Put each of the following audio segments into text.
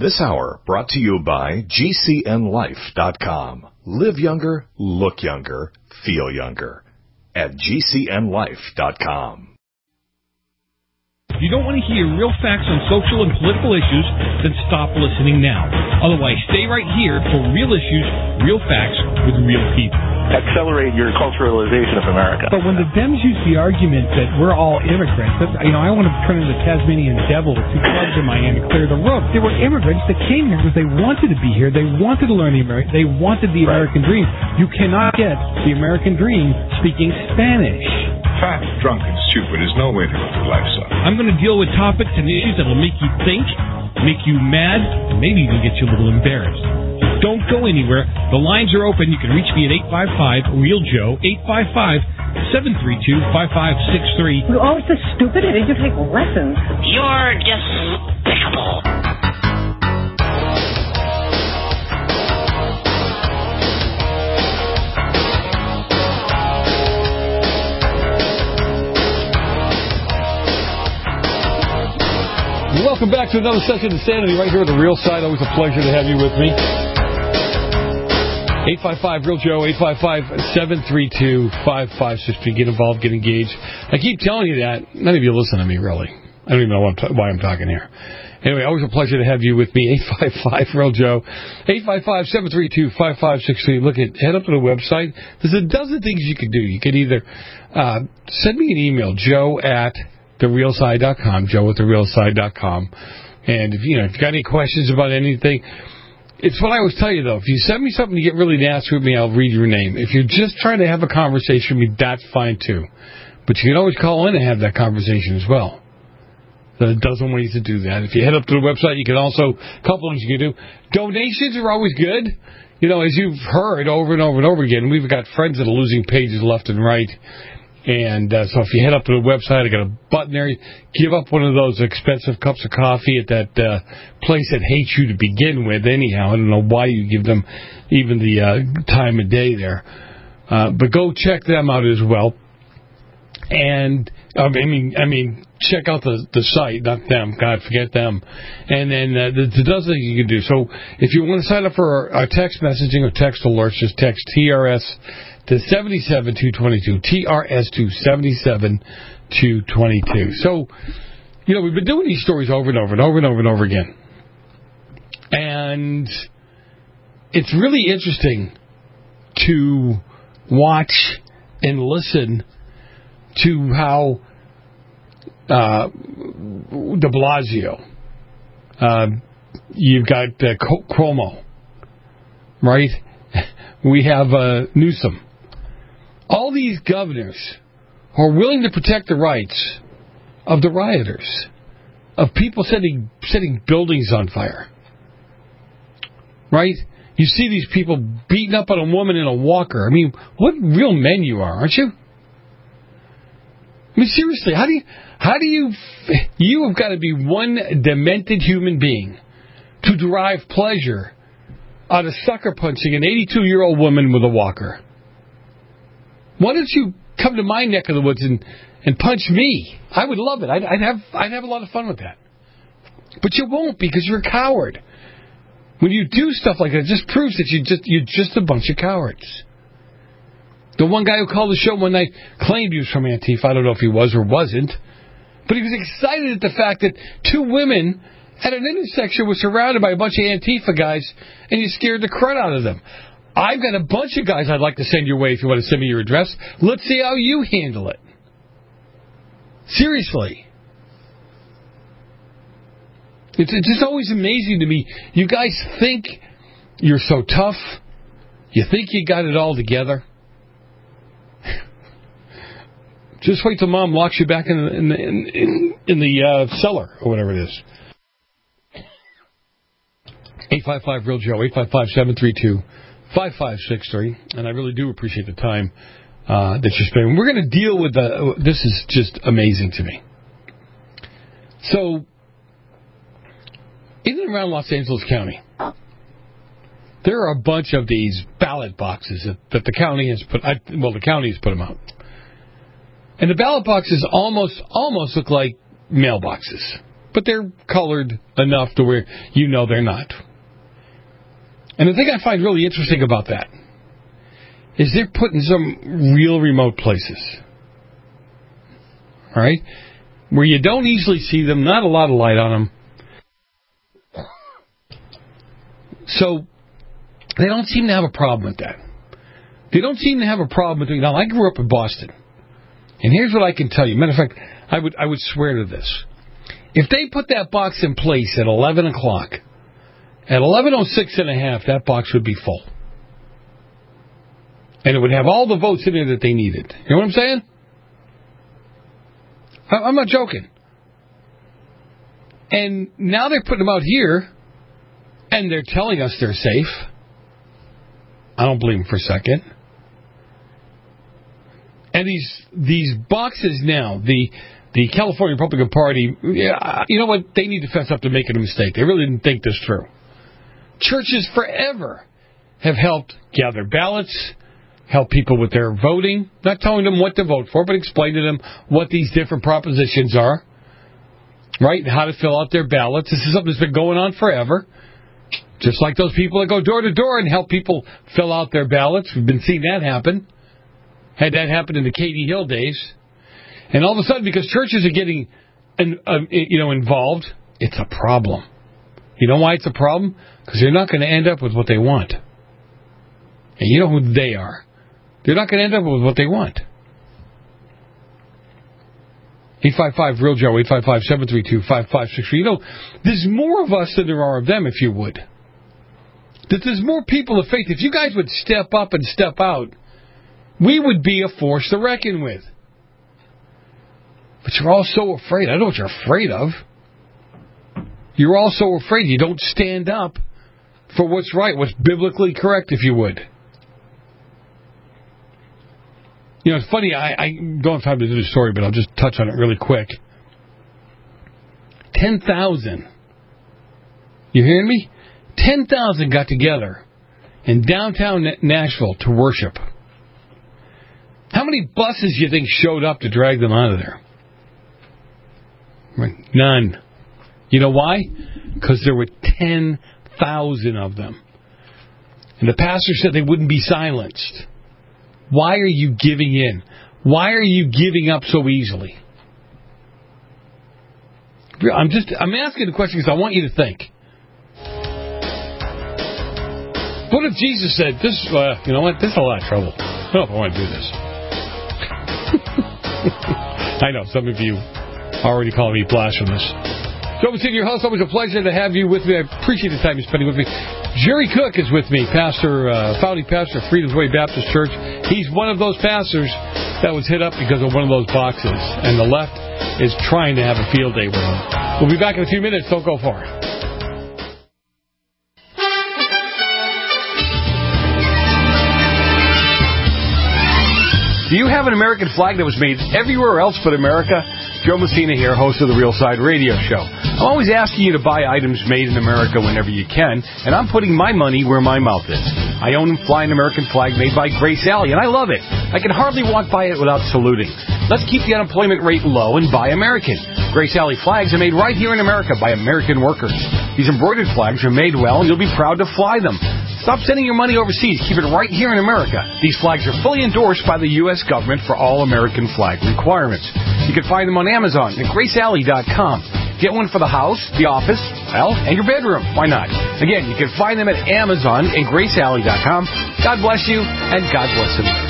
This hour brought to you by GCNLife.com. Live younger, look younger, feel younger. At GCNLife.com. If you don't want to hear real facts on social and political issues, then stop listening now. Otherwise, stay right here for real issues, real facts with real people. Accelerate your culturalization of America. But when the Dems use the argument that we're all immigrants, I want to turn into the Tasmanian devil with two clubs in my hand to clear the road. There were immigrants that came here because they wanted to be here. They wanted to learn they wanted the American dream. You cannot get the American dream speaking Spanish. Fat, drunk, and stupid is no way to go through life, son. I'm going to deal with topics and issues that will make you think, make you mad, and maybe even get you a little embarrassed. Don't go anywhere. The lines are open. You can reach me at 855-REAL-JOE, 855-732-5563. You're always so stupid. I need to take lessons. You're despicable. Welcome back to another session of Insanity right here at The Real Side. Always a pleasure to have you with me. 855-REAL-JOE, 855-732-5563. Get involved, get engaged. I keep telling you that. None of you listen to me, really. I don't even know why I'm talking here. Anyway, always a pleasure to have you with me. 855-REAL-JOE, 855-732-5563. Head up to the website. There's a dozen things you can do. You could either send me an email, joe@therealside.com, joe@therealside.com. And if you got any questions about anything, it's what I always tell you, though. If you send me something to get really nasty with me, I'll read your name. If you're just trying to have a conversation with me, that's fine, too. But you can always call in and have that conversation as well. There's a dozen ways to do that. If you head up to the website, you can also, a couple things you can do. Donations are always good. As you've heard over and over and over again, we've got friends that are losing pages left and right. And so if you head up to the website, I got a button there. Give up one of those expensive cups of coffee at that place that hates you to begin with. Anyhow, I don't know why you give them even the time of day there. But go check them out as well. And I mean, check out the site, not them. God, forget them. And then there's a dozen things you can do. So if you want to sign up for our text messaging or text alerts, just text TRS to 77222, TRS to 77222. So, we've been doing these stories over and over and over and over and over again. And it's really interesting to watch and listen to how de Blasio, you've got Cuomo, right? We have Newsom. All these governors are willing to protect the rights of the rioters, of people setting buildings on fire. Right? You see these people beating up on a woman in a walker. I mean, what real men you are, aren't you? I mean, seriously, how do you have got to be one demented human being to derive pleasure out of sucker punching an 82-year-old woman with a walker? Why don't you come to my neck of the woods and punch me? I would love it. I'd have a lot of fun with that. But you won't, because you're a coward. When you do stuff like that, it just proves that you're just a bunch of cowards. The one guy who called the show one night claimed he was from Antifa. I don't know if he was or wasn't. But he was excited at the fact that two women at an intersection were surrounded by a bunch of Antifa guys, and you scared the crud out of them. I've got a bunch of guys I'd like to send your way if you want to send me your address. Let's see how you handle it. Seriously. It's just always amazing to me. You guys think you're so tough. You think you got it all together. Just wait till Mom locks you back in the cellar or whatever it is. 855-REAL-JOE, 855-732-5563. And I really do appreciate the time that you're spending. We're going to deal with this is just amazing to me. So, in and around Los Angeles County, there are a bunch of these ballot boxes that the county has put. The county has put them out. And the ballot boxes almost look like mailboxes. but they're colored enough to where you know they're not. And the thing I find really interesting about that is they're put in some real remote places. All right? Where you don't easily see them, not a lot of light on them. So, they don't seem to have a problem with that. They don't seem to have a problem with it. Now, I grew up in Boston. And here's what I can tell you. Matter of fact, I would swear to this. If they put that box in place at 11 o'clock, at 11:06 and a half, that box would be full. And it would have all the votes in there that they needed. You know what I'm saying? I'm not joking. And now they're putting them out here, and they're telling us they're safe. I don't believe them for a second. And these boxes now, the California Republican Party, you know what? They need to fess up to making a mistake. They really didn't think this through. Churches forever have helped gather ballots, help people with their voting, not telling them what to vote for, but explain to them what these different propositions are, right, and how to fill out their ballots. This is something that's been going on forever, just like those people that go door to door and help people fill out their ballots. We've been seeing that happen. Had that happen in the Katie Hill days. And all of a sudden, because churches are getting involved, it's a problem. You know why it's a problem? Because they're not going to end up with what they want. And you know who they are. They're not going to end up with what they want. 855-REAL-JOE, 855-732-5563. You know, there's more of us than there are of them, if you would. That there's more people of faith. If you guys would step up and step out, we would be a force to reckon with. But you're all so afraid. I know what you're afraid of. You're all so afraid you don't stand up for what's right, what's biblically correct, if you would. You know, it's funny, I don't have time to do the story, but I'll just touch on it really quick. 10,000. You hearing me? 10,000 got together in downtown Nashville to worship. How many buses do you think showed up to drag them out of there? None. You know why? Because there were 10,000 of them. And the pastor said they wouldn't be silenced. Why are you giving in? Why are you giving up so easily? I'm asking the question because I want you to think. What if Jesus said, you know what, this is a lot of trouble. I don't know if I want to do this. I know, some of you already call me blasphemous. So, in your house, always a pleasure to have you with me. I appreciate the time you're spending with me. Jerry Cook is with me, founding pastor of Freedom's Way Baptist Church. He's one of those pastors that was hit up because of one of those boxes, and the left is trying to have a field day with him. We'll be back in a few minutes. Don't go far. Do you have an American flag that was made everywhere else but America? Joe Messina here, host of the Real Side Radio Show. I'm always asking you to buy items made in America whenever you can, and I'm putting my money where my mouth is. I own and fly an American flag made by Grace Alley, and I love it. I can hardly walk by it without saluting. Let's keep the unemployment rate low and buy American. Grace Alley flags are made right here in America by American workers. These embroidered flags are made well, and you'll be proud to fly them. Stop sending your money overseas. Keep it right here in America. These flags are fully endorsed by the U.S. government for all American flag requirements. You can find them on Amazon at GraceAlley.com. Get one for the house, the office, and your bedroom. Why not? Again, you can find them at Amazon and GraceAlley.com. God bless you, and God bless America.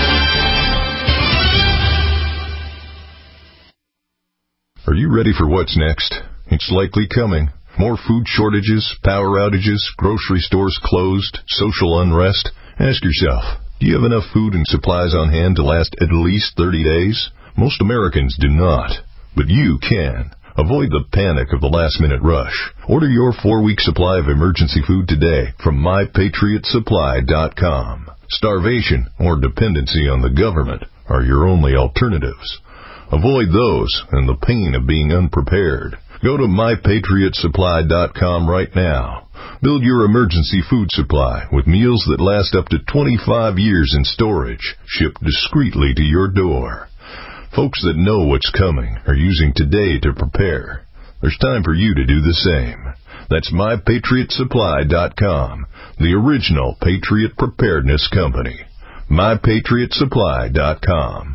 Are you ready for what's next? It's likely coming. More food shortages, power outages, grocery stores closed, social unrest. Ask yourself, do you have enough food and supplies on hand to last at least 30 days? Most Americans do not, but you can. Avoid the panic of the last-minute rush. Order your 4-week supply of emergency food today from MyPatriotSupply.com. Starvation or dependency on the government are your only alternatives. Avoid those and the pain of being unprepared. Go to MyPatriotSupply.com right now. Build your emergency food supply with meals that last up to 25 years in storage, shipped discreetly to your door. Folks that know what's coming are using today to prepare. There's time for you to do the same. That's MyPatriotSupply.com, the original Patriot Preparedness Company. MyPatriotSupply.com.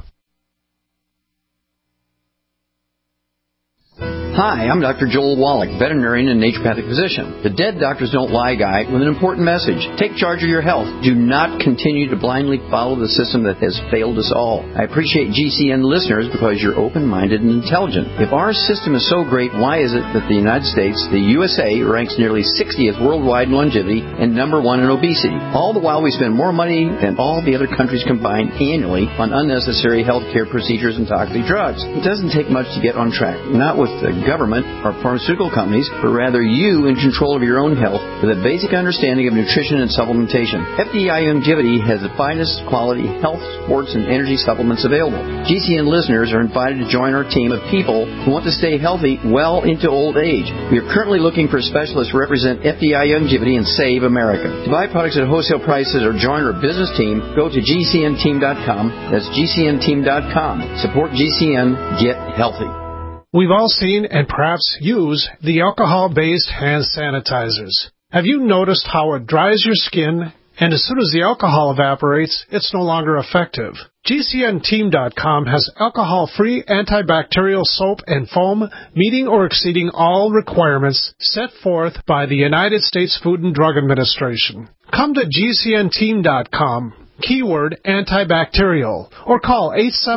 Hi, I'm Dr. Joel Wallach, veterinarian and naturopathic physician. The Dead Doctors Don't Lie guy with an important message. Take charge of your health. Do not continue to blindly follow the system that has failed us all. I appreciate GCN listeners because you're open-minded and intelligent. If our system is so great, why is it that the United States, the USA, ranks nearly 60th worldwide in longevity and number 1 in obesity? All the while we spend more money than all the other countries combined annually on unnecessary healthcare procedures and toxic drugs. It doesn't take much to get on track. Not with the government or pharmaceutical companies, but rather you in control of your own health with a basic understanding of nutrition and supplementation. FDI Longevity has the finest quality health, sports, and energy supplements available. GCN listeners are invited to join our team of people who want to stay healthy well into old age. We are currently looking for specialists to represent FDI Longevity and Save America. To buy products at wholesale prices or join our business team, go to GCNteam.com. That's GCNteam.com. Support GCN. Get healthy. We've all seen and perhaps use the alcohol-based hand sanitizers. Have you noticed how it dries your skin, and as soon as the alcohol evaporates, it's no longer effective? GCNteam.com has alcohol-free antibacterial soap and foam meeting or exceeding all requirements set forth by the United States Food and Drug Administration. Come to GCNteam.com. Keyword antibacterial, or call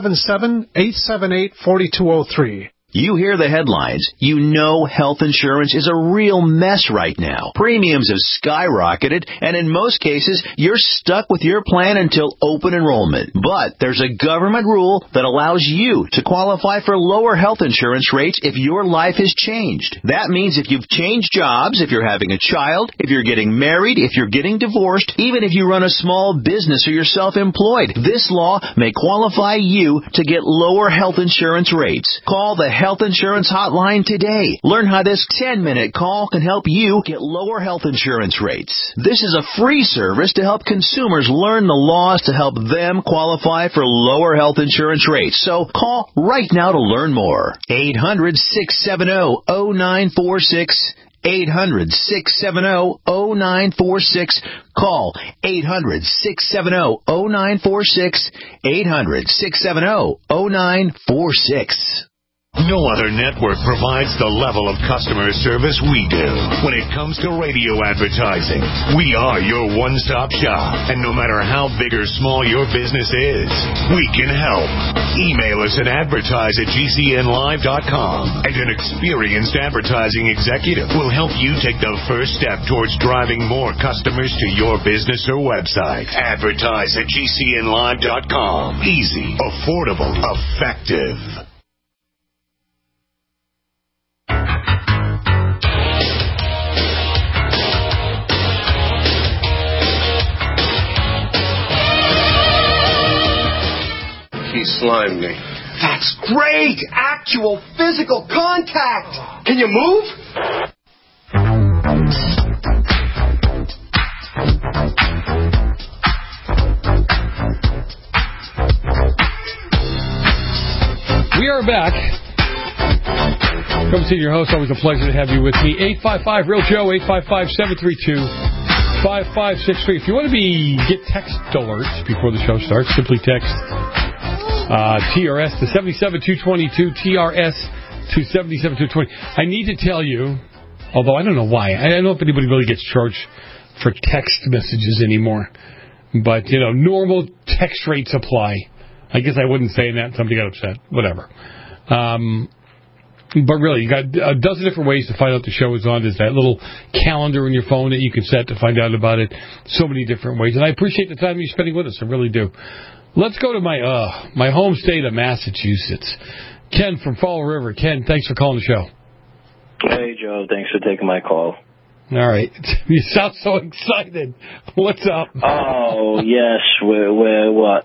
877-878-4203. You hear the headlines. You know health insurance is a real mess right now. Premiums have skyrocketed, and in most cases, you're stuck with your plan until open enrollment. But there's a government rule that allows you to qualify for lower health insurance rates if your life has changed. That means if you've changed jobs, if you're having a child, if you're getting married, if you're getting divorced, even if you run a small business or you're self-employed, this law may qualify you to get lower health insurance rates. Call the Health Insurance Hotline today. Learn how this 10-minute call can help you get lower health insurance rates. This is a free service to help consumers learn the laws to help them qualify for lower health insurance rates. So call right now to learn more. 800-670-0946. 800-670-0946. Call 800-670-0946. 800-670-0946. No other network provides the level of customer service we do. When it comes to radio advertising, we are your one-stop shop. And no matter how big or small your business is, we can help. Email us at advertise@gcnlive.com, and an experienced advertising executive will help you take the first step towards driving more customers to your business or website. Advertise@gcnlive.com. Easy, affordable, effective. He slimed me. That's great! Actual physical contact! Can you move? We are back. Come see your host. Always a pleasure to have you with me. 855-REAL-JOE, 855-732-5563. If you want to get text alerts before the show starts, simply text TRS to 77222, TRS to 77220. I need to tell you, although I don't know why, I don't know if anybody really gets charged for text messages anymore, but, normal text rates apply. I guess I wouldn't say that. Somebody got upset. Whatever. But really, you got a dozen different ways to find out the show is on. There's that little calendar in your phone that you can set to find out about it. So many different ways. And I appreciate the time you're spending with us. I really do. Let's go to my home state of Massachusetts. Ken from Fall River. Ken, thanks for calling the show. Hey, Joe. Thanks for taking my call. All right. You sound so excited. What's up? Oh, yes. We're what,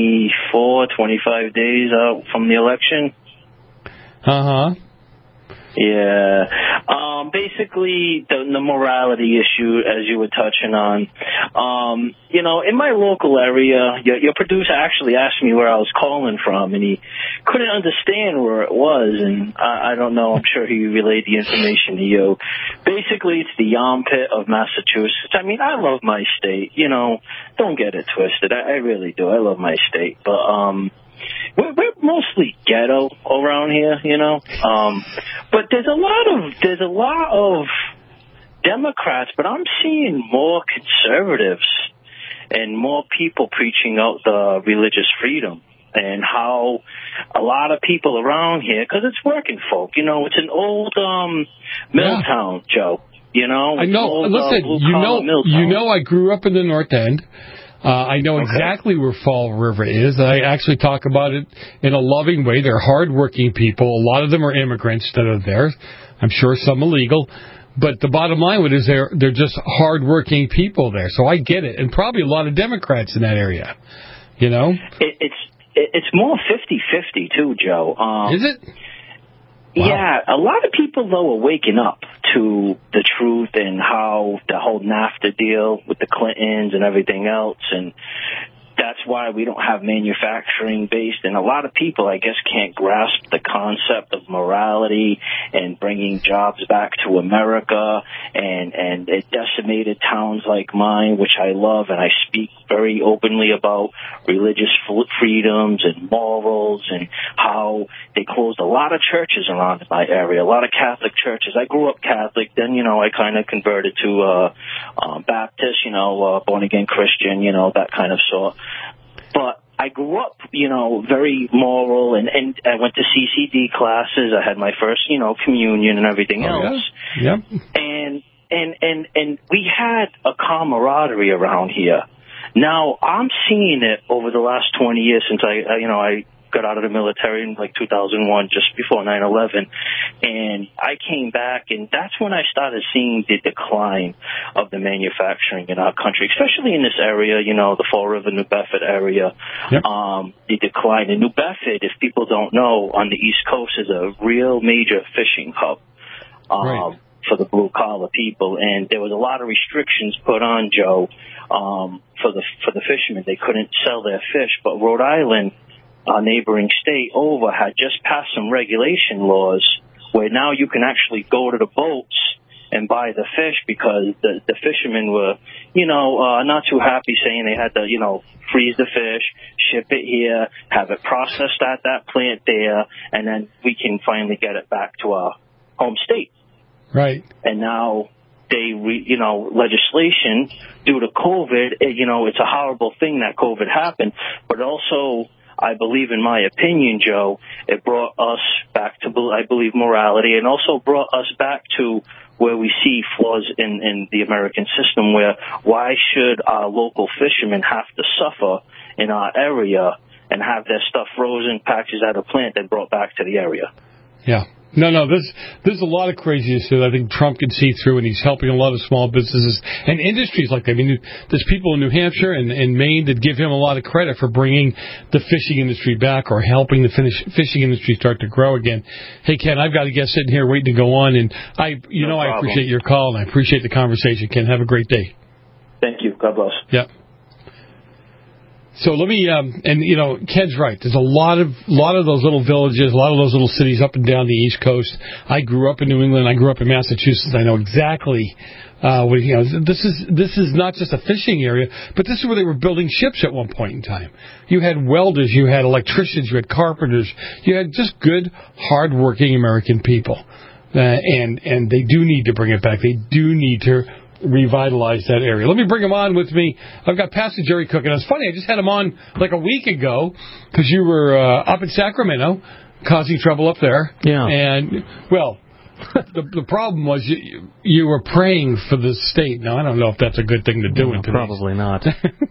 24, 25 days out from the election? Uh-huh. Yeah. Basically, the morality issue, as you were touching on. In my local area, your producer actually asked me where I was calling from, and he couldn't understand where it was, and I don't know, I'm sure he relayed the information to you. Basically, it's the armpit of Massachusetts. I mean, I love my state, don't get it twisted. I really do. I love my state, but, we're mostly ghetto around here, but there's a lot of Democrats, but I'm seeing more conservatives and more people preaching out the religious freedom and how a lot of people around here, because it's working folk, it's an old Milltown, Joe. I know. Listen, I grew up in the North End. I know exactly where Fall River is. I actually talk about it in a loving way. They're hardworking people. A lot of them are immigrants that are there. I'm sure some illegal. But the bottom line is they're just hardworking people there. So I get it. And probably a lot of Democrats in that area. It's more 50-50 too, Joe. Is it? Wow. Yeah, a lot of people, though, are waking up to the truth and how the whole NAFTA deal with the Clintons and everything else, and that's why we don't have manufacturing based. And a lot of people, I guess, can't grasp the concept of morality and bringing jobs back to America. And it decimated towns like mine, which I love, and I speak very openly about religious freedoms and morals and how they closed a lot of churches around my area, a lot of Catholic churches. I grew up Catholic, then, I kind of converted to Baptist, born-again Christian, that kind of sort. But I grew up, very moral, and I went to CCD classes. I had my first, communion and everything else. Yeah. And we had a camaraderie around here. Now, I'm seeing it over the last 20 years since I got out of the military in 2001, just before 9/11, and I came back, and that's when I started seeing the decline of the manufacturing in our country, especially in this area, the Fall River, New Bedford area. Yep. The decline in New Bedford, if people don't know, on the East Coast is a real major fishing hub. Right. For the blue-collar people, and there was a lot of restrictions put on, Joe, for the fishermen. They couldn't sell their fish, but Rhode Island, our neighboring state over, had just passed some regulation laws where now you can actually go to the boats and buy the fish, because the fishermen were, not too happy, saying they had to, freeze the fish, ship it here, have it processed at that plant there, and then we can finally get it back to our home state. Right. And now legislation due to COVID, it's a horrible thing that COVID happened, but also, I believe, in my opinion, Joe, it brought us back to, I believe, morality, and also brought us back to where we see flaws in the American system, where why should our local fishermen have to suffer in our area and have their stuff frozen, packaged at a plant, and brought back to the area? Yeah. No, there's a lot of craziness that I think Trump can see through, and he's helping a lot of small businesses and industries like that. I mean, there's people in New Hampshire and Maine that give him a lot of credit for bringing the fishing industry back, or helping the fishing industry start to grow again. Hey, Ken, I've got a guest sitting here waiting to go on, and I appreciate your call, and I appreciate the conversation. Ken, have a great day. Thank you. God bless. Yep. So let me, Ken's right. There's a lot of those little villages, a lot of those little cities up and down the East Coast. I grew up in New England. I grew up in Massachusetts. I know exactly this is not just a fishing area, but this is where they were building ships at one point in time. You had welders, you had electricians, you had carpenters, you had just good, hard-working American people, and they do need to bring it back. They do need to revitalize that area. Let me bring him on with me. I've got Pastor Jerry Cook, and it's funny, I just had him on like a week ago because you were up in Sacramento causing trouble up there. Yeah. And, well, the problem was you were praying for the state. Now, I don't know if that's a good thing to do. Probably not.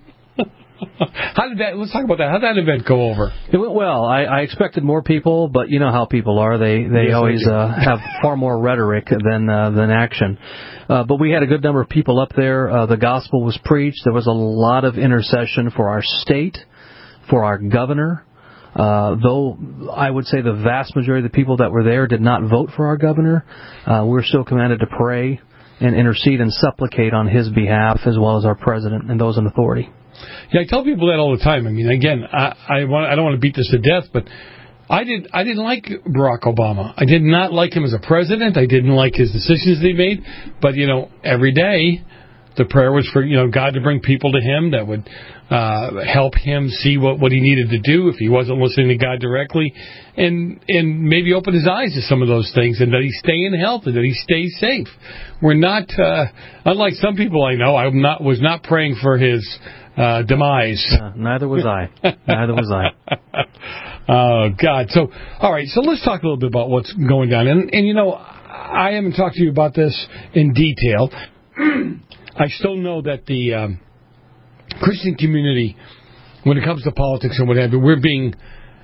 Let's talk about that. How did that event go over? It went well. I expected more people, but you know how people are. They always have far more rhetoric than action. But we had a good number of people up there. The gospel was preached. There was a lot of intercession for our state, for our governor. Though I would say the vast majority of the people that were there did not vote for our governor, we're still commanded to pray and intercede and supplicate on his behalf, as well as our president and those in authority. Yeah, I tell people that all the time. I mean, again, I don't want to beat this to death, but I didn't like Barack Obama. I did not like him as a president. I didn't like his decisions that he made. But, every day the prayer was for, God to bring people to him that would help him see what he needed to do if he wasn't listening to God directly, and maybe open his eyes to some of those things, and that he stay in health and that he stays safe. We're not, unlike some people I know, was not praying for his demise. Neither was I. Neither was I. Oh, God. So, all right. So let's talk a little bit about what's going down. And I haven't talked to you about this in detail. I still know that the Christian community, when it comes to politics and what have you, we're being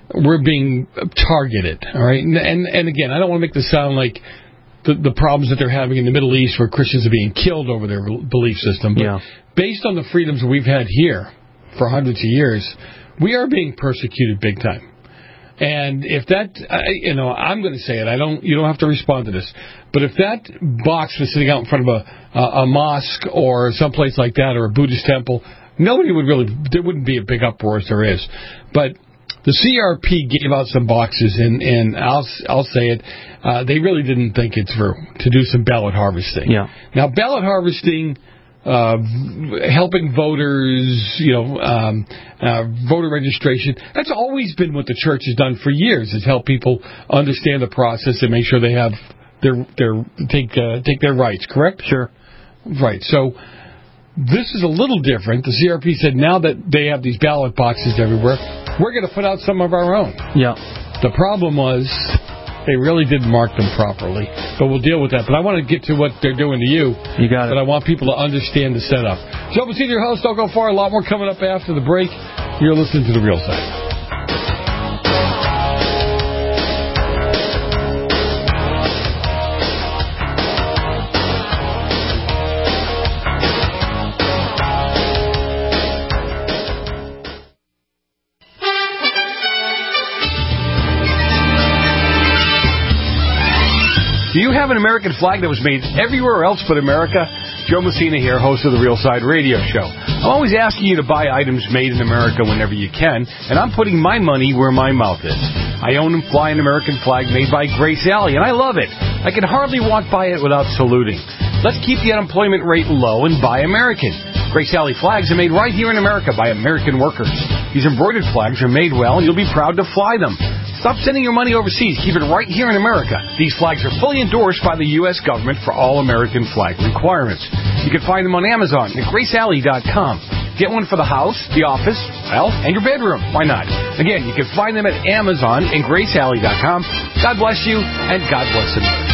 targeted. All right. And again, I don't want to make this sound like the problems that they're having in the Middle East, where Christians are being killed over their belief system. But based on the freedoms we've had here for hundreds of years, we are being persecuted big time. And if that, I'm going to say it. You don't have to respond to this. But if that box was sitting out in front of a mosque or someplace like that, or a Buddhist temple, there wouldn't be a big uproar as there is. But the CRP gave out some boxes, and I'll say it, they really didn't think it through to do some ballot harvesting. Yeah. Now, ballot harvesting, helping voters, voter registration, that's always been what the church has done for years, is help people understand the process and make sure they have take their rights, correct? Sure. Right. So this is a little different. The CRP said now that they have these ballot boxes everywhere, we're going to put out some of our own. Yeah. The problem was they really didn't mark them properly. But we'll deal with that. But I want to get to what they're doing to you. You got it. But I want people to understand the setup. Joe Messina, your host. Don't go far. A lot more coming up after the break. You're listening to The Real Side. Do you have an American flag that was made everywhere else but America? Joe Messina here, host of the Real Side Radio Show. I'm always asking you to buy items made in America whenever you can, and I'm putting my money where my mouth is. I own and fly an American flag made by Grace Alley, and I love it. I can hardly walk by it without saluting. Let's keep the unemployment rate low and buy American. Grace Alley flags are made right here in America by American workers. These embroidered flags are made well, and you'll be proud to fly them. Stop sending your money overseas. Keep it right here in America. These flags are fully endorsed by the U.S. government for all American flag requirements. You can find them on Amazon at GraceAlley.com. Get one for the house, the office, and your bedroom. Why not? Again, you can find them at Amazon and GraceAlley.com. God bless you, and God bless America.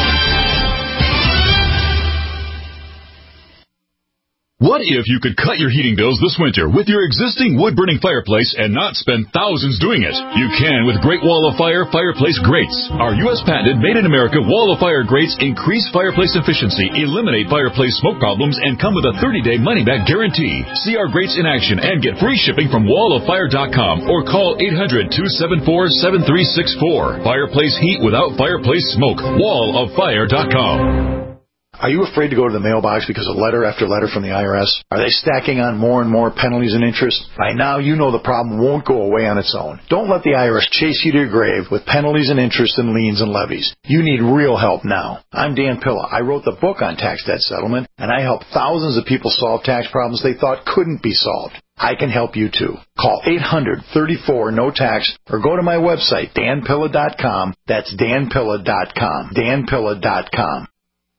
What if you could cut your heating bills this winter with your existing wood-burning fireplace and not spend thousands doing it? You can with Great Wall of Fire fireplace grates. Our U.S. patented, made-in-America Wall of Fire grates increase fireplace efficiency, eliminate fireplace smoke problems, and come with a 30-day money-back guarantee. See our grates in action and get free shipping from walloffire.com or call 800-274-7364. Fireplace heat without fireplace smoke. walloffire.com. Are you afraid to go to the mailbox because of letter after letter from the IRS? Are they stacking on more and more penalties and interest? By now, you know the problem won't go away on its own. Don't let the IRS chase you to your grave with penalties and interest and liens and levies. You need real help now. I'm Dan Pilla. I wrote the book on tax debt settlement, and I help thousands of people solve tax problems they thought couldn't be solved. I can help you too. Call 800-34-NO-TAX or go to my website, danpilla.com. That's danpilla.com. danpilla.com.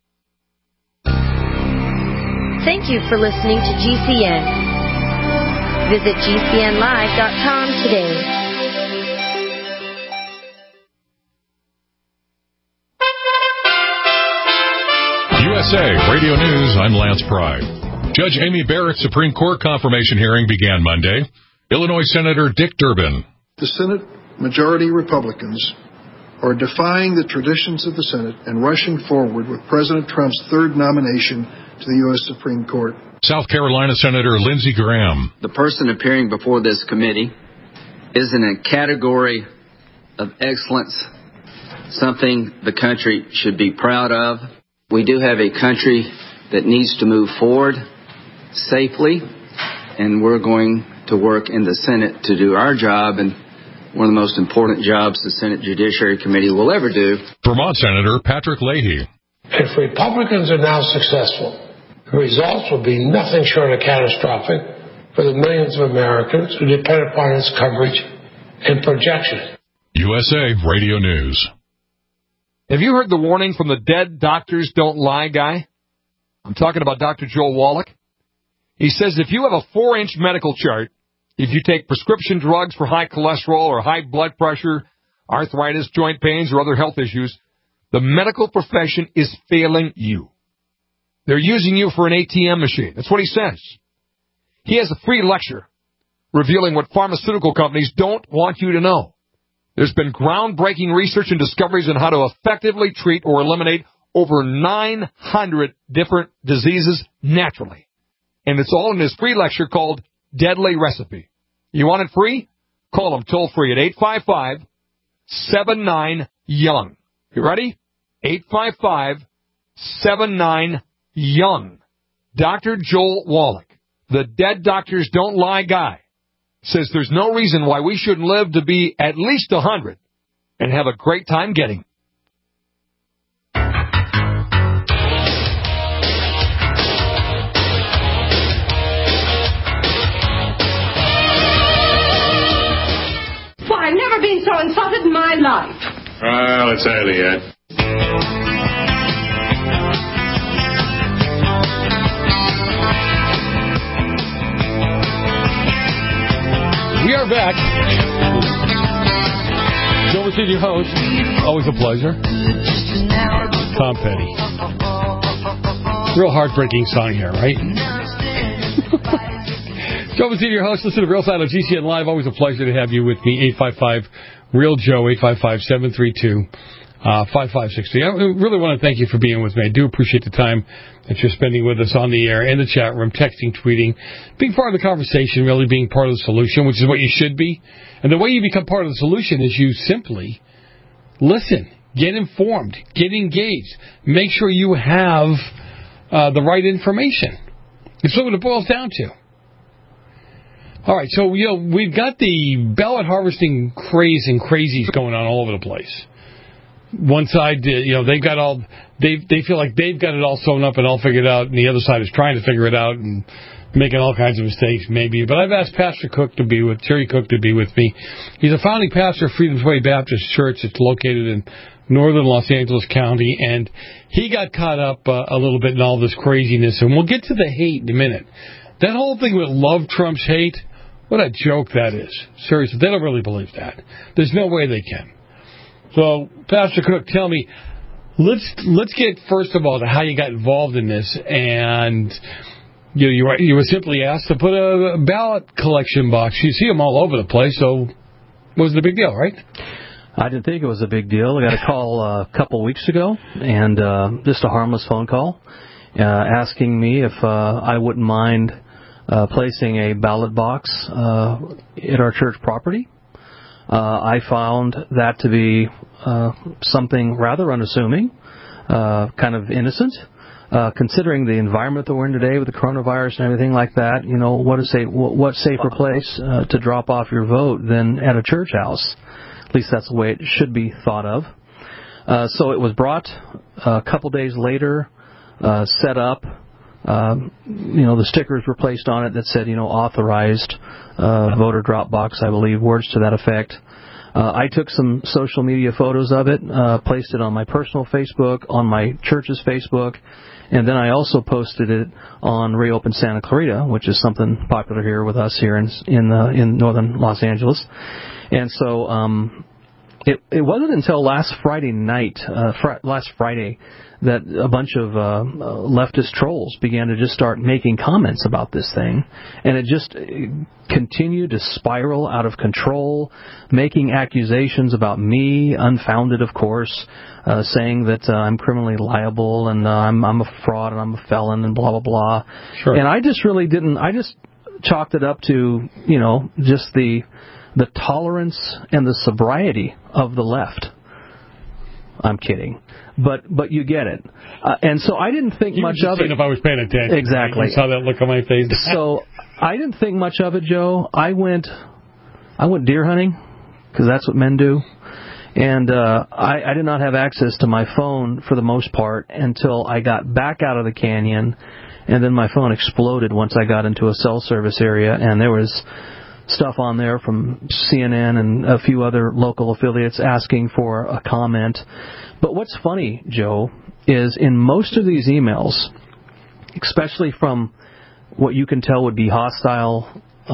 Thank you for listening to GCN. Visit GCNlive.com today. USA Radio News, I'm Lance Pride. Judge Amy Barrett's Supreme Court confirmation hearing began Monday. Illinois Senator Dick Durbin. The Senate majority Republicans are defying the traditions of the Senate and rushing forward with President Trump's third nomination to the U.S. Supreme Court. South Carolina Senator Lindsey Graham. The person appearing before this committee is in a category of excellence, something the country should be proud of. We do have a country that needs to move forward safely, and we're going to work in the Senate to do our job, and one of the most important jobs the Senate Judiciary Committee will ever do. Vermont Senator Patrick Leahy. If Republicans are now successful, the results will be nothing short of catastrophic for the millions of Americans who depend upon its coverage and projection. USA Radio News. Have you heard the warning from the dead doctors don't lie guy? I'm talking about Dr. Joel Wallach. He says if you have a 4-inch medical chart, if you take prescription drugs for high cholesterol or high blood pressure, arthritis, joint pains, or other health issues, the medical profession is failing you. They're using you for an ATM machine. That's what he says. He has a free lecture revealing what pharmaceutical companies don't want you to know. There's been groundbreaking research and discoveries on how to effectively treat or eliminate over 900 different diseases naturally. And it's all in his free lecture called Deadly Recipe. You want it free? Call him toll free at 855-79-YOUNG. You ready? 855-79-YOUNG. Dr. Joel Wallach, the Dead Doctors Don't Lie guy, says there's no reason why we shouldn't live to be at least 100 and have a great time getting. I've never been so insulted in my life. Well, it's early yet. We are back. Joe was your host. Always a pleasure. Tom Petty. Real heartbreaking song here, right? Joe was your host. Listen to Real Side of GCN Live. Always a pleasure to have you with me. 855-REAL-JOE, 855-732-5560. I really want to thank you for being with me. I do appreciate the time that you're spending with us on the air, in the chat room, texting, tweeting, being part of the conversation, really being part of the solution, which is what you should be. And the way you become part of the solution is you simply listen, get informed, get engaged, make sure you have the right information. It's what it boils down to. All right, so, we've got the ballot harvesting craze and crazies going on all over the place. One side, they feel like they've got it all sewn up and all figured out, and the other side is trying to figure it out and making all kinds of mistakes, maybe. But I've asked Pastor Terry Cook to be with me. He's a founding pastor of Freedom's Way Baptist Church. It's located in northern Los Angeles County, and he got caught up a little bit in all this craziness, and we'll get to the hate in a minute. That whole thing with love trumps hate, what a joke that is. Seriously, they don't really believe that. There's no way they can. So, Pastor Cook, tell me, let's get first of all to how you got involved in this, and you were simply asked to put a ballot collection box. You see them all over the place, so it wasn't a big deal, right? I didn't think it was a big deal. I got a call a couple weeks ago, and just a harmless phone call, asking me if I wouldn't mind placing a ballot box at our church property. I found that to be something rather unassuming, kind of innocent, considering the environment that we're in today with the coronavirus and everything like that. What safer place to drop off your vote than at a church house? At least that's the way it should be thought of. So it was brought a couple days later, set up. The stickers were placed on it that said, authorized voter drop box, I believe, words to that effect. I took some social media photos of it, placed it on my personal Facebook, on my church's Facebook, and then I also posted it on Reopen Santa Clarita, which is something popular here with us here in northern Los Angeles. And so it wasn't until last Friday, that a bunch of leftist trolls began to just start making comments about this thing, and it just continued to spiral out of control, making accusations about me, unfounded, of course, saying that I'm criminally liable and I'm a fraud and I'm a felon and blah, blah, blah. Sure. And I just really didn't. I just chalked it up to, just the the tolerance and the sobriety of the left. I'm kidding. But you get it. And so I didn't think much of it. If I was paying attention. Exactly. You saw that look on my face. So I didn't think much of it, Joe. I went deer hunting, because that's what men do. And I did not have access to my phone for the most part until I got back out of the canyon, and then my phone exploded once I got into a cell service area, and there was stuff on there from CNN and a few other local affiliates asking for a comment. But what's funny, Joe, is in most of these emails, especially from what you can tell would be hostile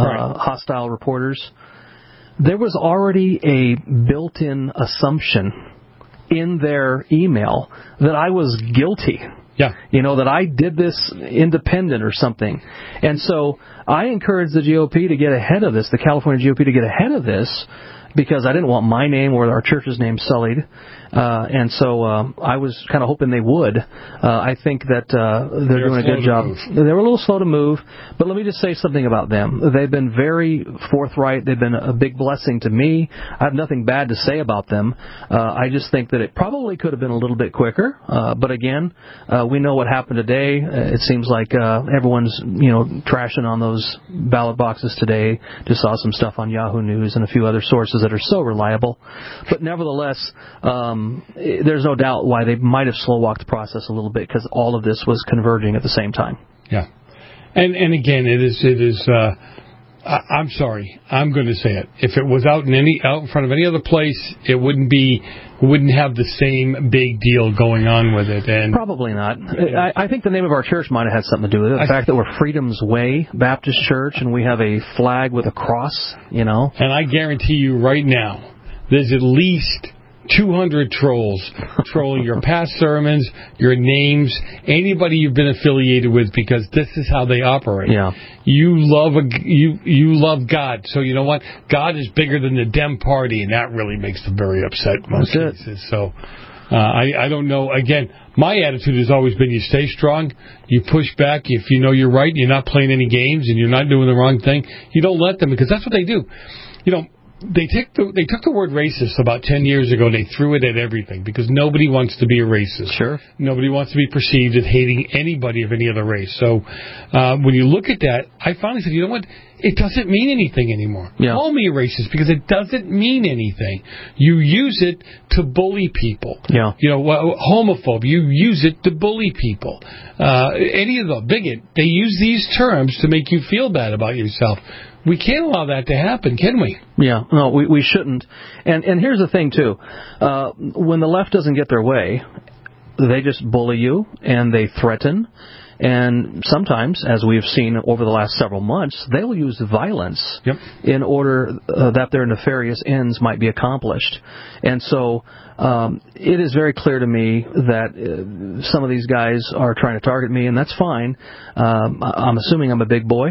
reporters, there was already a built-in assumption in their email that I was guilty. Yeah. That I did this independent or something. And so I encouraged the GOP to get ahead of this, the California GOP to get ahead of this, because I didn't want my name or our church's name sullied. And so I was kind of hoping they would. I think that they're doing a good job. They were a little slow to move, but let me just say something about them. They've been very forthright. They've been a big blessing to me. I have nothing bad to say about them. I just think that it probably could have been a little bit quicker. But again, we know what happened today. It seems like everyone's trashing on those ballot boxes today. Just saw some stuff on Yahoo News and a few other sources that are so reliable. But nevertheless, there's no doubt why they might have slow-walked the process a little bit, because all of this was converging at the same time. Yeah. And again, it is I'm sorry, I'm going to say it. If it was out in front of any other place, it wouldn't have the same big deal going on with it. And probably not. I think the name of our church might have had something to do with it. The fact that we're Freedom's Way Baptist Church and we have a flag with a cross, And I guarantee you right now, there's at least 200 trolls trolling your past sermons, your names, anybody you've been affiliated with, because this is how they operate. Yeah. You love God, so you know what? God is bigger than the Dem Party, and that really makes them very upset in most cases. So I don't know. Again, my attitude has always been: you stay strong, you push back. If you know you're right, you're not playing any games, and you're not doing the wrong thing, you don't let them, because that's what they do. They took the word racist about 10 years ago and they threw it at everything, because nobody wants to be a racist. Sure. Nobody wants to be perceived as hating anybody of any other race. So when you look at that, I finally said, you know what? It doesn't mean anything anymore. Yeah. Call me a racist, because it doesn't mean anything. You use it to bully people. Yeah. Homophobe, you use it to bully people. Any of the bigot, they use these terms to make you feel bad about yourself. We can't allow that to happen, can we? Yeah, no, we shouldn't. And here's the thing, too. When the left doesn't get their way, they just bully you and they threaten. And sometimes, as we've seen over the last several months, they'll use violence in order that their nefarious ends might be accomplished. And so it is very clear to me that some of these guys are trying to target me, and that's fine. I'm assuming I'm a big boy.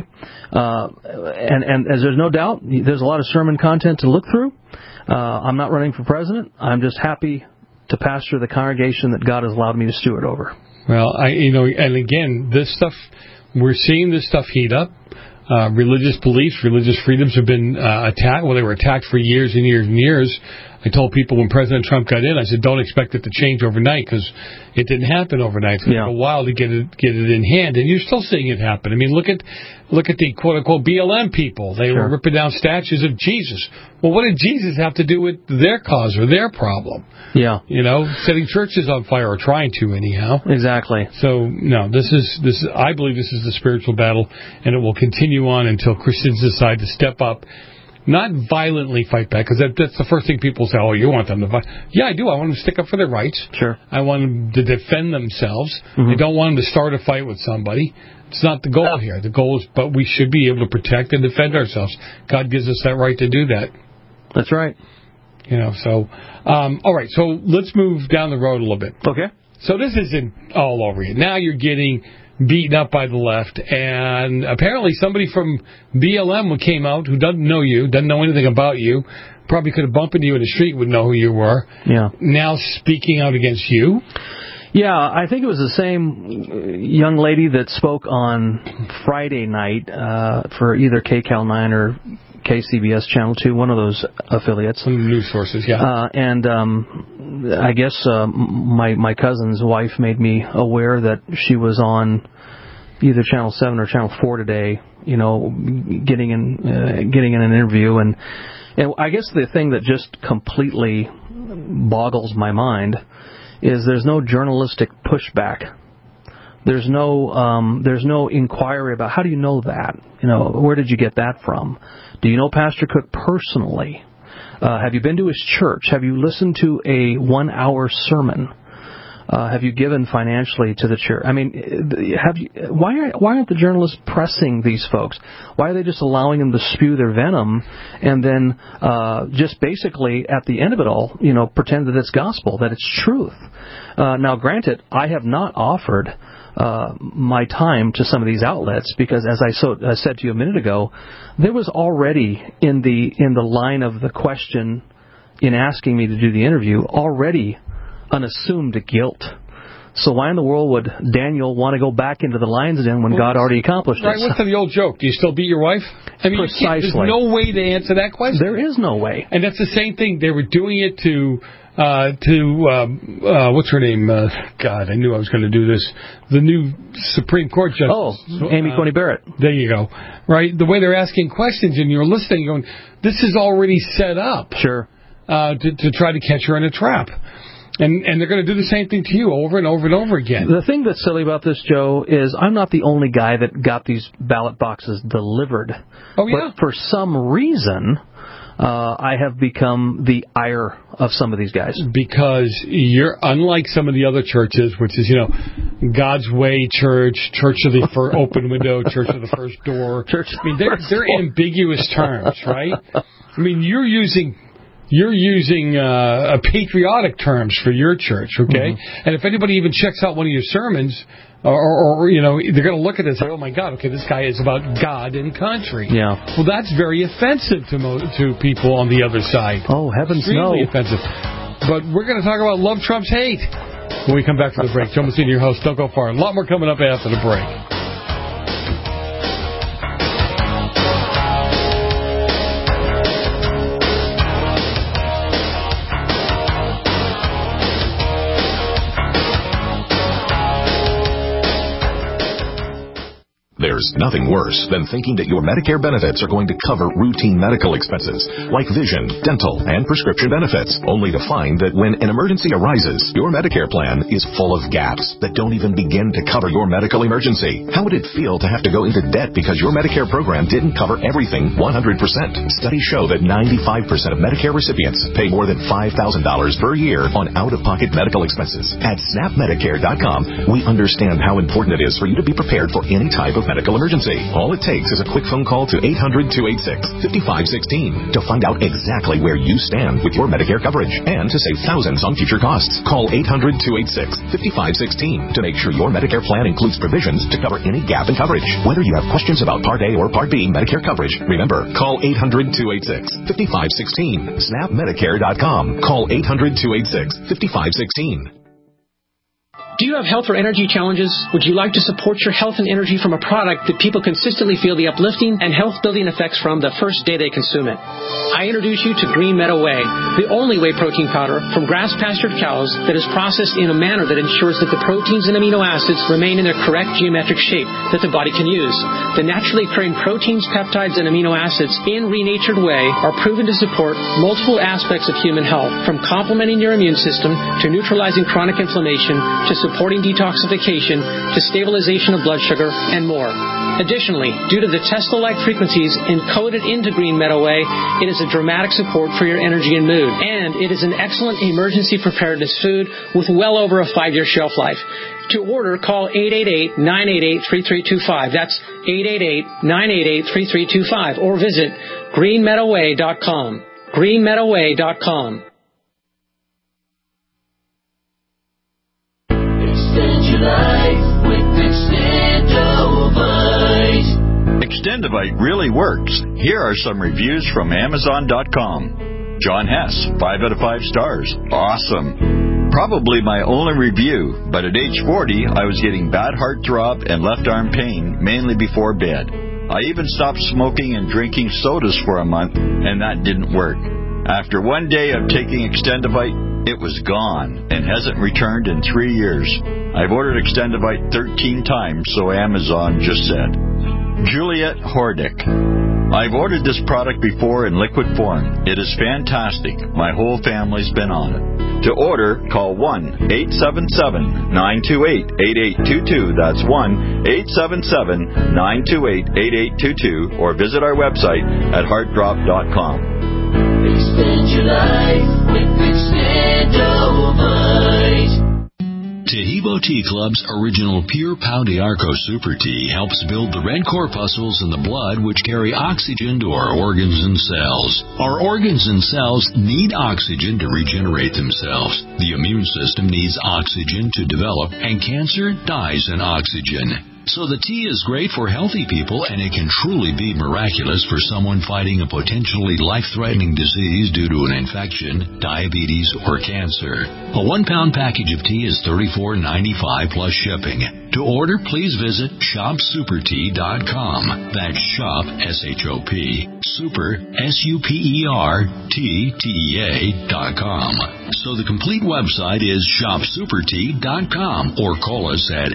And as there's no doubt, there's a lot of sermon content to look through. I'm not running for president. I'm just happy to pastor the congregation that God has allowed me to steward over. Well, and again, this stuff, we're seeing this stuff heat up. Religious beliefs, religious freedoms have been attacked. Well, they were attacked for years and years and years. I told people when President Trump got in, I said, don't expect it to change overnight, because it didn't happen overnight. It's going to take a while to get it in hand, and you're still seeing it happen. I mean, look at the quote-unquote BLM people. They were ripping down statues of Jesus. Well, what did Jesus have to do with their cause or their problem? Yeah. Setting churches on fire, or trying to anyhow. Exactly. So, no, this is I believe this is the spiritual battle, and it will continue on until Christians decide to step up. Not violently fight back, because that's the first thing people say, oh, you want them to fight. Yeah, I do. I want them to stick up for their rights. Sure. I want them to defend themselves. I don't want them to start a fight with somebody. It's not the goal here. The goal is, but we should be able to protect and defend ourselves. God gives us that right to do that. That's right. So, all right, so let's move down the road a little bit. Okay. So this isn't all over you. Now you're getting beaten up by the left, and apparently somebody from BLM came out who doesn't know you, doesn't know anything about you, probably could have bumped into you in the street, would know who you were. Yeah. Now speaking out against you. Yeah, I think it was the same young lady that spoke on Friday night for either KCAL 9 or KCBS Channel 2, one of those affiliates. Some news sources, yeah. And I guess my cousin's wife made me aware that she was on either Channel 7 or Channel 4 today, getting in an interview. And I guess the thing that just completely boggles my mind is there's no journalistic pushback. There's no inquiry about how do you know that? Where did you get that from? Do you know Pastor Cook personally? Have you been to his church? Have you listened to a 1-hour sermon? Have you given financially to the church? I mean, why aren't the journalists pressing these folks? Why are they just allowing them to spew their venom and then just basically at the end of it all, pretend that it's gospel, that it's truth? Now, granted, I have not offered my time to some of these outlets because, as I said to you a minute ago, there was already in the line of the question in asking me to do the interview already an assumed guilt. So why in the world would Daniel want to go back into the lion's den when God already accomplished it? Right, what's the old joke? Do you still beat your wife? I mean, precisely. There's no way to answer that question. There is no way. And that's the same thing. They were doing it to what's her name? God, I knew I was going to do this. The new Supreme Court judge. Oh, Amy Coney Barrett. There you go. Right? The way they're asking questions and you're listening going, this is already set up. Sure. To try to catch her in a trap. And they're going to do the same thing to you over and over and over again. The thing that's silly about this, Joe, is I'm not the only guy that got these ballot boxes delivered. Oh, yeah? But for some reason, I have become the ire of some of these guys. Because you're unlike some of the other churches, which is, God's Way Church, Church of the Open Window, Church of the First Door. Church. I mean, they're ambiguous terms, right? I mean, you're using patriotic terms for your church, okay? Mm-hmm. And if anybody even checks out one of your sermons, or they're going to look at it and say, oh, my God, okay, this guy is about God and country. Yeah. Well, that's very offensive to people on the other side. Oh, heavens no. Extremely offensive. But we're going to talk about love trumps hate when we come back from the break. Joe Messina, your host. Don't go far. A lot more coming up after the break. There's nothing worse than thinking that your Medicare benefits are going to cover routine medical expenses like vision, dental, and prescription benefits, only to find that when an emergency arises, your Medicare plan is full of gaps that don't even begin to cover your medical emergency. How would it feel to have to go into debt because your Medicare program didn't cover everything 100%? Studies show that 95% of Medicare recipients pay more than $5,000 per year on out-of-pocket medical expenses. At SnapMedicare.com, we understand how important it is for you to be prepared for any type of medical emergency. All it takes is a quick phone call to 800-286-5516 to find out exactly where you stand with your Medicare coverage and to save thousands on future costs. Call 800-286-5516 to make sure your Medicare plan includes provisions to cover any gap in coverage. Whether you have questions about Part A or Part B Medicare coverage, remember, call 800-286-5516. SnapMedicare.com. Call 800-286-5516. Do you have health or energy challenges? Would you like to support your health and energy from a product that people consistently feel the uplifting and health-building effects from the first day they consume it? I introduce you to Green Meadow Whey, the only whey protein powder from grass-pastured cows that is processed in a manner that ensures that the proteins and amino acids remain in their correct geometric shape that the body can use. The naturally occurring proteins, peptides, and amino acids in renatured whey are proven to support multiple aspects of human health, from complementing your immune system to neutralizing chronic inflammation to supporting detoxification to stabilization of blood sugar and more. Additionally, due to the Tesla-like frequencies encoded into Green Meadow Whey, it is a dramatic support for your energy and mood. And it is an excellent emergency preparedness food with well over a 5-year shelf life. To order, call 888-988-3325. That's 888-988-3325. Or visit greenmeadowwhey.com. greenmeadowwhey.com. Extend your life with Extendovite. Extendovite really works. Here are some reviews from Amazon.com. John Hess, 5 out of 5 stars. Awesome. Probably my only review, but at age 40, I was getting bad heart throb and left arm pain, mainly before bed. I even stopped smoking and drinking sodas for a month, and that didn't work. After one day of taking Extendivite, it was gone and hasn't returned in 3 years. I've ordered Extendivite 13 times, so Amazon just said. Juliet Hordick. I've ordered this product before in liquid form. It is fantastic. My whole family's been on it. To order, call 1-877-928-8822. That's 1-877-928-8822. Or visit our website at heartdrop.com. Expand your life with Extendovite. Taheebo Tea Club's original Pure Pau d'Arco Super Tea helps build the red corpuscles in the blood which carry oxygen to our organs and cells. Our organs and cells need oxygen to regenerate themselves. The immune system needs oxygen to develop, and cancer dies in oxygen. So the tea is great for healthy people, and it can truly be miraculous for someone fighting a potentially life-threatening disease due to an infection, diabetes, or cancer. A 1-pound package of tea is $34.95 plus shipping. To order, please visit shopsupertea.com. That's shop, S-H-O-P, super, SUPERTTEA.com. So the complete website is shopsupertea.com, or call us at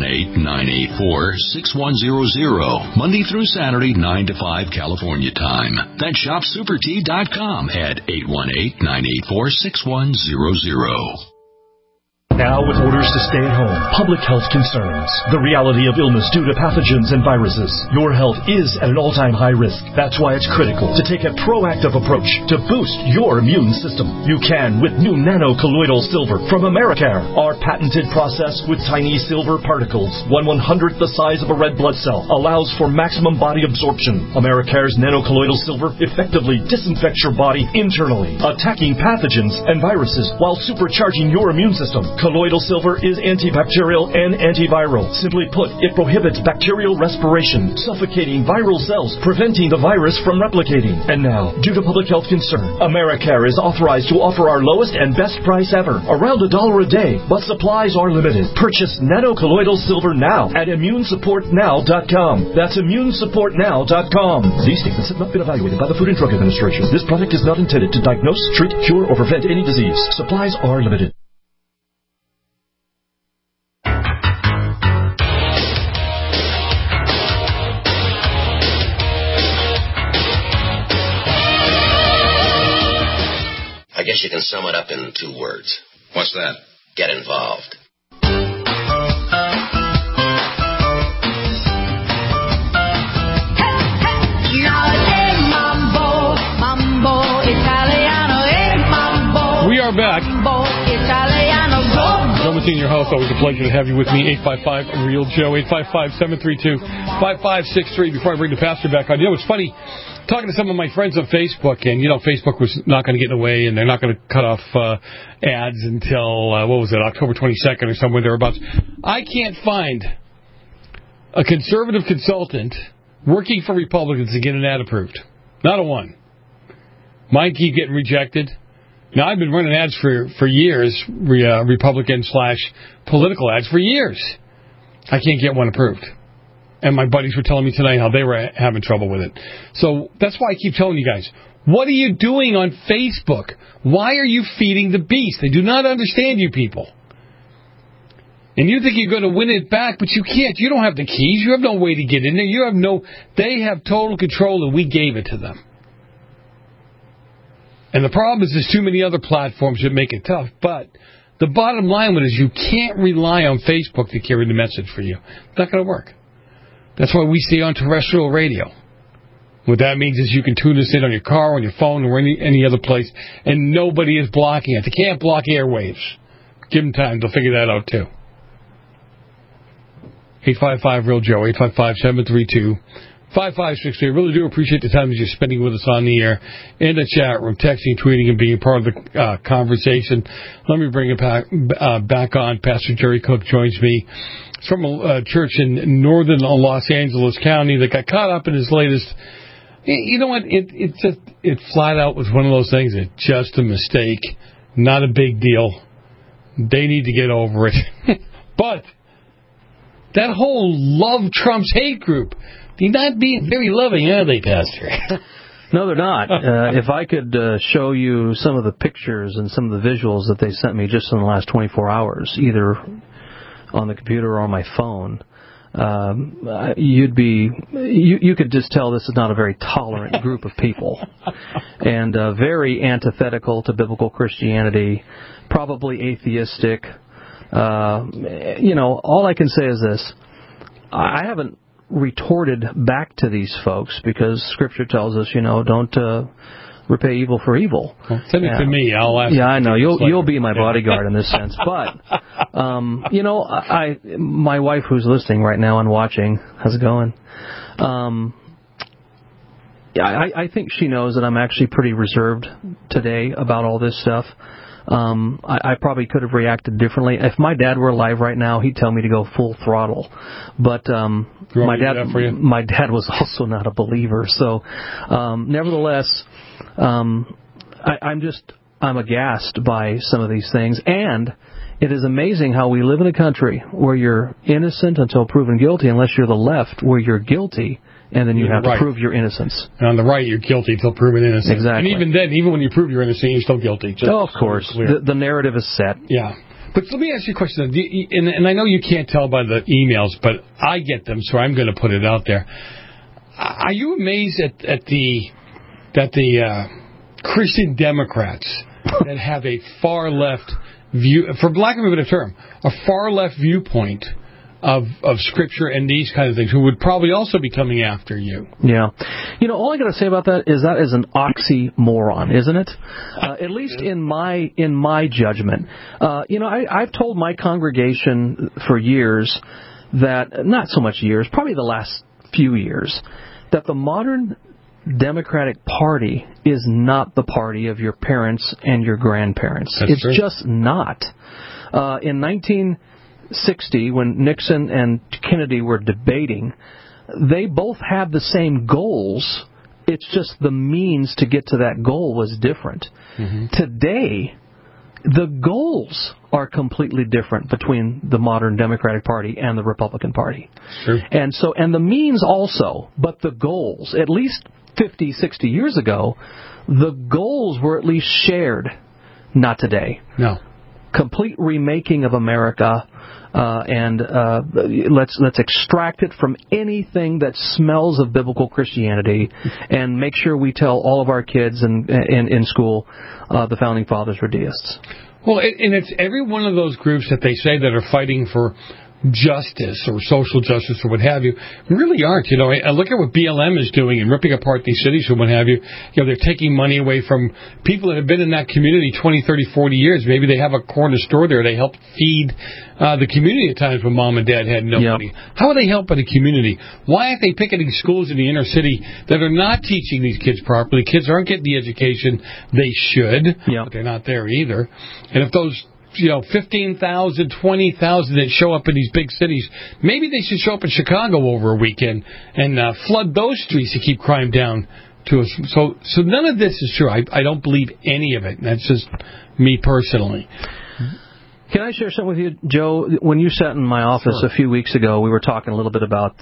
818-984-6100, Monday through Saturday, 9 to 5 California time. That's shopsupertea.com at 818-984-6100. Now, with orders to stay at home, public health concerns, the reality of illness due to pathogens and viruses, your health is at an all-time high risk. That's why it's critical to take a proactive approach to boost your immune system. You can with new nano-colloidal silver from Americare. Our patented process with tiny silver particles, 1/100th the size of a red blood cell, allows for maximum body absorption. Americare's nano-colloidal silver effectively disinfects your body internally, attacking pathogens and viruses while supercharging your immune system. Colloidal silver is antibacterial and antiviral. Simply put, it prohibits bacterial respiration, suffocating viral cells, preventing the virus from replicating. And now, due to public health concern, Americare is authorized to offer our lowest and best price ever, around $1 a day, but supplies are limited. Purchase nano-colloidal silver now at immunesupportnow.com. That's immunesupportnow.com. These statements have not been evaluated by the Food and Drug Administration. This product is not intended to diagnose, treat, cure, or prevent any disease. Supplies are limited. I guess you can sum it up in 2 words. What's that? Get involved. We are back. Joe Massini, your host. Always a pleasure to have you with me. 855-REAL-JOE, 855-732-5563. Before I bring the pastor back on, it's funny, talking to some of my friends on Facebook, and, Facebook was not going to get in the way, and they're not going to cut off ads until, October 22nd or somewhere thereabouts. I can't find a conservative consultant working for Republicans to get an ad approved. Not a one. Mine keep getting rejected. Now, I've been running ads for years, Republican/political ads for years. I can't get one approved. And my buddies were telling me tonight how they were having trouble with it. So that's why I keep telling you guys, what are you doing on Facebook? Why are you feeding the beast? They do not understand you people. And you think you're going to win it back, but you can't. You don't have the keys. You have no way to get in there. They have total control, and we gave it to them. And the problem is there's too many other platforms that make it tough. But the bottom line is you can't rely on Facebook to carry the message for you. It's not going to work. That's why we stay on terrestrial radio. What that means is you can tune us in on your car, on your phone, or any other place, and nobody is blocking it. They can't block airwaves. Give them time. They'll figure that out, too. 855-REAL-JOE, 855-732-5563. I really do appreciate the time that you're spending with us on the air, in the chat room, texting, tweeting, and being part of the conversation. Let me bring it back on. Pastor Jerry Cook joins me. It's from a church in northern Los Angeles County that got caught up in his latest. You know what? It flat out was one of those things. It's just a mistake, not a big deal. They need to get over it. But that whole Love Trump's Hate group, They're not being very loving, are they, Pastor? No, they're not. If I could show you some of the pictures and some of the visuals that they sent me just in the last 24 hours, either on the computer or on my phone, you could just tell this is not a very tolerant group of people, and very antithetical to biblical Christianity, probably atheistic. All I can say is this: I haven't retorted back to these folks because Scripture tells us, don't repay evil for evil. Well, send it to me. I'll ask. Yeah, I know. You'll be my bodyguard in this sense. But, my wife who's listening right now and watching, how's it going? I think she knows that I'm actually pretty reserved today about all this stuff. I probably could have reacted differently. If my dad were alive right now, he'd tell me to go full throttle. But my dad was also not a believer. So, nevertheless, I'm aghast by some of these things. And it is amazing how we live in a country where you're innocent until proven guilty, unless you're the left, where you're guilty. And then you have to prove your innocence. And on the right, you're guilty until proven innocent. Exactly. And even then, even when you prove you're innocent, you're still guilty. Of course. The narrative is set. Yeah. But let me ask you a question. And I know you can't tell by the emails, but I get them, so I'm going to put it out there. Are you amazed at the Christian Democrats that have a far left view, for lack of a better term, a far left viewpoint of Scripture and these kind of things, who would probably also be coming after you? Yeah. All I got to say about that is an oxymoron, isn't it? At least in my judgment. I've told my congregation for years that, not so much years, probably the last few years, that the modern Democratic Party is not the party of your parents and your grandparents. That's it's true. Just not. In 1960, when Nixon and Kennedy were debating, they both had the same goals. It's just the means to get to that goal was different. Mm-hmm. Today, the goals are completely different between the modern Democratic Party and the Republican Party. Sure. And the means also, but the goals, at least 50, 60 years ago, the goals were at least shared. Not today. No. Complete remaking of America, and let's extract it from anything that smells of biblical Christianity, and make sure we tell all of our kids in school the Founding Fathers were deists. Well, and it's every one of those groups that they say that are fighting for justice or social justice or what have you, really aren't. I look at what BLM is doing and ripping apart these cities or what have you. They're taking money away from people that have been in that community 20, 30, 40 years. Maybe they have a corner store there. They help feed the community at times when mom and dad had no money. How are they helping the community? Why aren't they picketing schools in the inner city that are not teaching these kids properly? Kids aren't getting the education they should, but they're not there either. And if those 15,000, 20,000 that show up in these big cities, maybe they should show up in Chicago over a weekend and flood those streets to keep crime down to us. So none of this is true. I don't believe any of it. That's just me personally. Can I share something with you, Joe? When you sat in my office a few weeks ago, we were talking a little bit about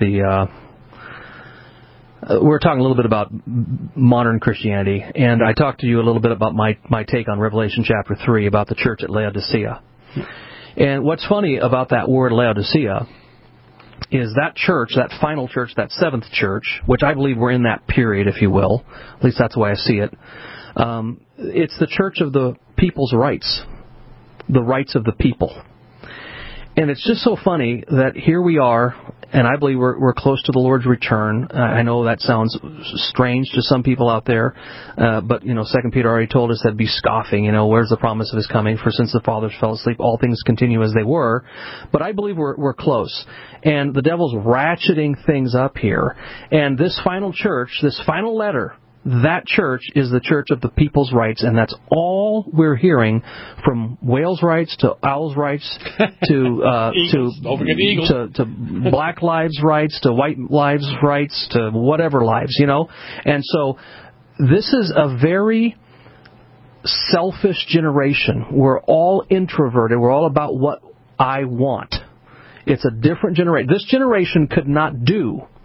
modern Christianity, and I talked to you a little bit about my take on Revelation chapter 3 about the church at Laodicea. And what's funny about that word Laodicea is that church, that final church, that seventh church, which I believe we're in that period, if you will. At least that's the way I see it. It's the church of the people's rights, the rights of the people. And it's just so funny that here we are, and I believe we're close to the Lord's return. I know that sounds strange to some people out there, but 2 Peter already told us that be scoffing. Where's the promise of His coming? For since the fathers fell asleep, all things continue as they were. But I believe we're close, and the devil's ratcheting things up here. And this final church, this final letter, that church is the church of the people's rights, and that's all we're hearing, from whales' rights to owls' rights to to black lives' rights to white lives' rights to whatever lives, And so this is a very selfish generation. We're all introverted. We're all about what I want. It's a different generation. This generation could not do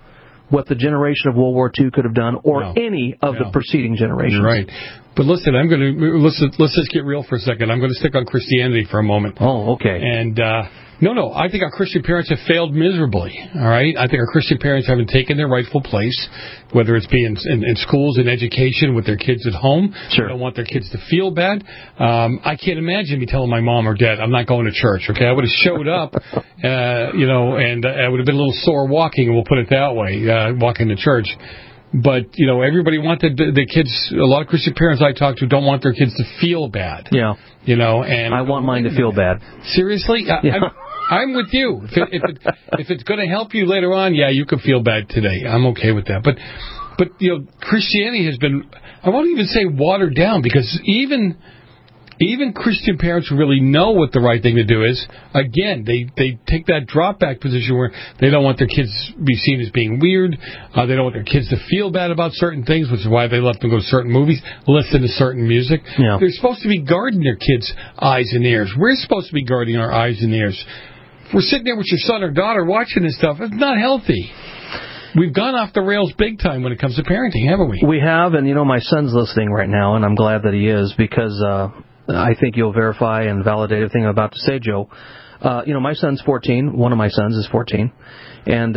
what the generation of World War II could have done, or any of the preceding generations. You're right. But listen, let's just get real for a second. I'm going to stick on Christianity for a moment. Oh, okay. And no, I think our Christian parents have failed miserably. All right, I think our Christian parents haven't taken their rightful place, whether it's being in schools and education with their kids at home. Sure. They don't want their kids to feel bad. I can't imagine me telling my mom or dad I'm not going to church. Okay, I would have showed up, and I would have been a little sore walking. We'll put it that way, walking to church. But, everybody wanted the kids, a lot of Christian parents I talk to don't want their kids to feel bad. Yeah. And I want mine to feel bad. Seriously? Yeah. I'm with you. If it's going to help you later on, you can feel bad today. I'm okay with that. But Christianity has been, I won't even say watered down, because even Christian parents who really know what the right thing to do is, again, they take that drop-back position where they don't want their kids to be seen as being weird. They don't want their kids to feel bad about certain things, which is why they let them go to certain movies, listen to certain music. Yeah. They're supposed to be guarding their kids' eyes and ears. We're supposed to be guarding our eyes and ears. If we're sitting there with your son or daughter watching this stuff, it's not healthy. We've gone off the rails big time when it comes to parenting, haven't we? We have, and my son's listening right now, and I'm glad that he is, because I think you'll verify and validate everything I'm about to say, Joe. My son's 14. One of my sons is 14. And,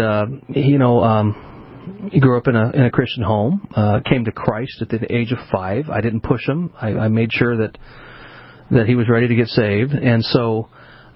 he grew up in a Christian home, came to Christ at the age of 5. I didn't push him. I made sure that he was ready to get saved. And so,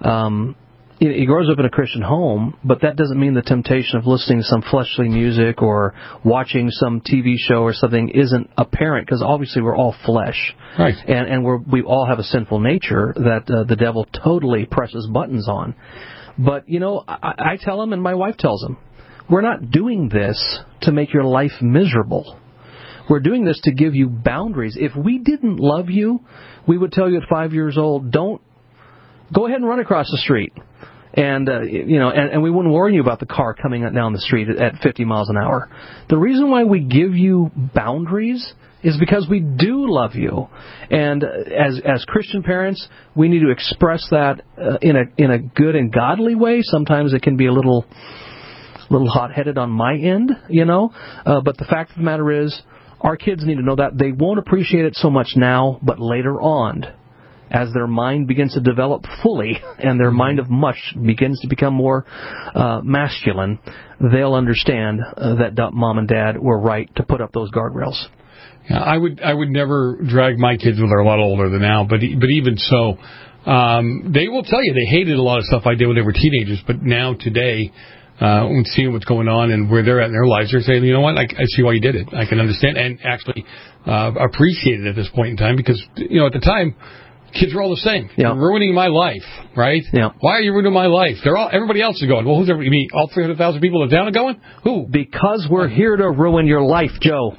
he grows up in a Christian home, but that doesn't mean the temptation of listening to some fleshly music or watching some TV show or something isn't apparent, because obviously we're all flesh. Right. And we all have a sinful nature that the devil totally presses buttons on. But, I tell him, and my wife tells him, we're not doing this to make your life miserable. We're doing this to give you boundaries. If we didn't love you, we would tell you at 5 years old, don't go ahead and run across the street. And, and we wouldn't warn you about the car coming down the street at 50 miles an hour. The reason why we give you boundaries is because we do love you. And as Christian parents, we need to express that in a good and godly way. Sometimes it can be a little hot-headed on my end, But the fact of the matter is, our kids need to know that. They won't appreciate it so much now, but later on, as their mind begins to develop fully and their mind of mush begins to become more masculine, they'll understand that Mom and Dad were right to put up those guardrails. Yeah, I would never drag my kids when they're a lot older than now, but even so, they will tell you they hated a lot of stuff I did when they were teenagers, but now today, when seeing what's going on and where they're at in their lives, they're saying, you know what, I see why you did it. I can understand and actually appreciate it at this point in time, because at the time, kids are all the same. Yeah. You're ruining my life, right? Yeah. Why are you ruining my life? Everybody else is going. Well, who's everybody? You mean all 300,000 people in town are going? Who? Because we're here to ruin your life, Joe.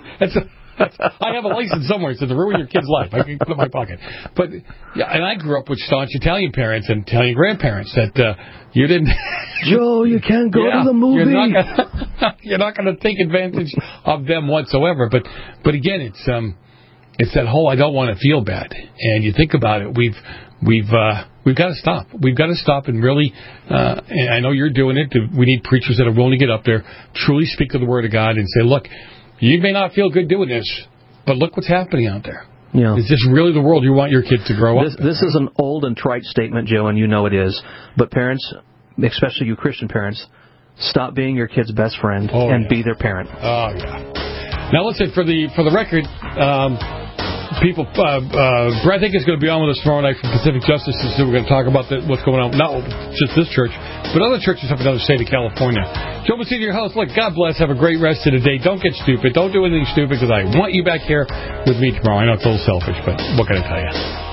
I have a license somewhere that says to ruin your kid's life. I can put it in my pocket. But and I grew up with staunch Italian parents and Italian grandparents that you didn't. Joe, you can't go to the movie. You're not going to take advantage of them whatsoever. But again, it's that whole I don't want to feel bad. And you think about it, we've got to stop. We've got to stop and really, and I know you're doing it, we need preachers that are willing to get up there, truly speak to the Word of God and say, look, you may not feel good doing this, but look what's happening out there. Yeah. Is this really the world you want your kids to grow up in? This is an old and trite statement, Joe, and you know it is. But parents, especially you Christian parents, stop being your kid's best friend and be their parent. Oh, yeah. Now, listen, for the record, people, Brad Hick is going to be on with us tomorrow night from Pacific Justice Institute. We're going to talk about what's going on, not just this church, but other churches up in the state of California. Joe Messina, your host. Look, God bless. Have a great rest of the day. Don't get stupid. Don't do anything stupid, because I want you back here with me tomorrow. I know it's a little selfish, but what can I tell you?